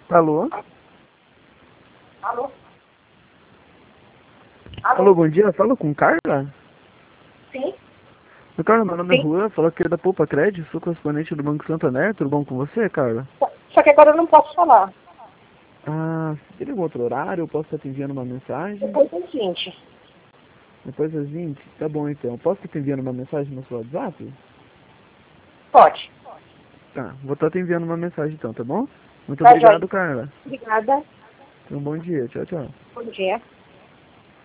Alô? Alô? Alô, bom dia. Fala com Carla? Sim? Carla, meu nome é Sim. Juan, falo aqui da Poupa Crédito, sou correspondente do Banco Santander, tudo bom com você, Carla? Só que agora eu não posso falar. Ah, se tem algum outro horário, eu posso estar te enviando uma mensagem? Depois das 20. Depois das 20? Tá bom então. Posso estar te enviando uma mensagem no seu WhatsApp? Pode. Tá, vou estar te enviando uma mensagem então, tá bom? Muito Tá, joia. obrigado, Carla. Obrigada. Tenha um bom dia. Tchau, tchau. Bom dia.